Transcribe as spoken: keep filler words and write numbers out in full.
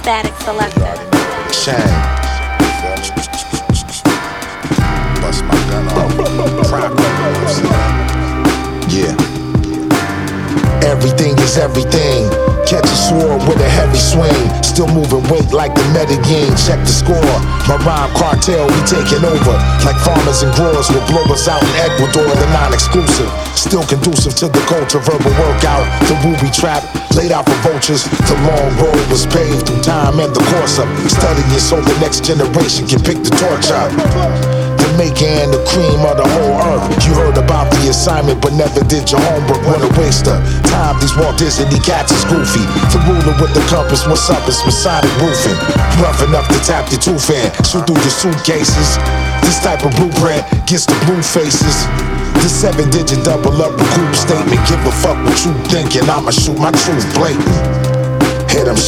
Static Selector. Shame. Bust my gun off. Prime Yeah. Everything is everything. Catch a sword with a heavy swing. Still moving weight like the Medellin. Check the score. My rhyme cartel, we taking over. Like farmers and growers will blow us out in Ecuador. The non-exclusive. Still conducive to the culture. Verbal workout. The ruby trap. Laid out for vultures. The long road was paved through time and the course of studying so the next generation can pick the torch up. Jamaica and the cream of the whole earth. You heard about the assignment but never did your homework. What a waste of time. These Walt Disney cats is goofy. The ruler with the compass, what's up? It's Masonic roofing. Rough enough to tap your tooth in. Shoot through your suitcases. This type of blueprint gets the blue faces. The seven digit double up recoup statement. Give a fuck what you thinking. I'ma shoot my truth blatant.